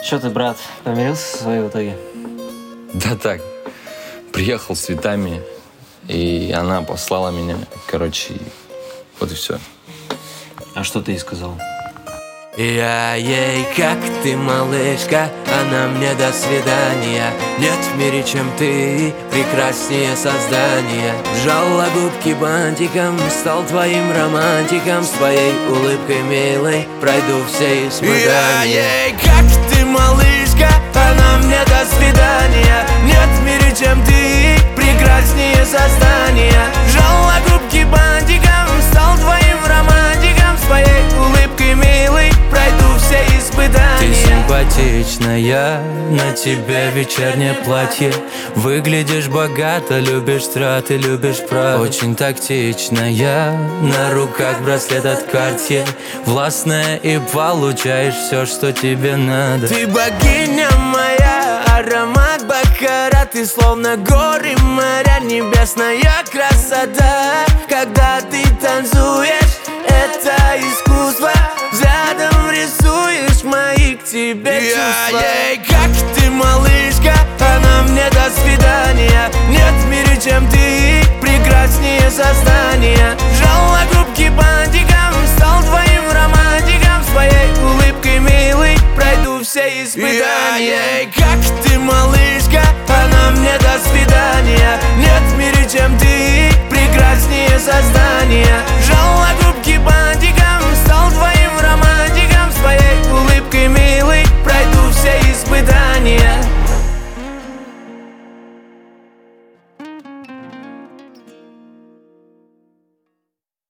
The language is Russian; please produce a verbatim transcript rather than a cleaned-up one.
Че ты, брат, помирился со своей в итоге? Да так, приехал с цветами, и она послала меня, короче, вот и все. А что ты ей сказал? Я ей, как ты, малышка, она мне до свидания. Нет в мире, чем ты, прекраснее создания. Сжала губки бантиком, стал твоим романтиком. С твоей улыбкой милой пройду все испытания. Я ей, как ты, малышка, она мне до свидания. Нет в мире, чем ты, прекраснее создания. Сжала губки бантиком, стал твоим романтиком. С твоей улыбкой милой пройду все испытания. Ты симпатичная, на тебе вечернее платье. Выглядишь богато, любишь траты, любишь прав. Очень тактичная, на руках браслет от Cartier. Властная и получаешь все, что тебе надо. Ты богиня моя, аромат бакара. Ты словно горы, моря, небесная красота. Когда ты танцуешь, это искусство. Взглядом рисуешь мои к тебе чувства. Я ей, как ты, малышка, она мне до свидания. Нет в мире, чем ты, прекраснее создания. Сжала губки бантиком, стал твоим романтиком. С твоей улыбкой милой пройду все испытания. Я ей,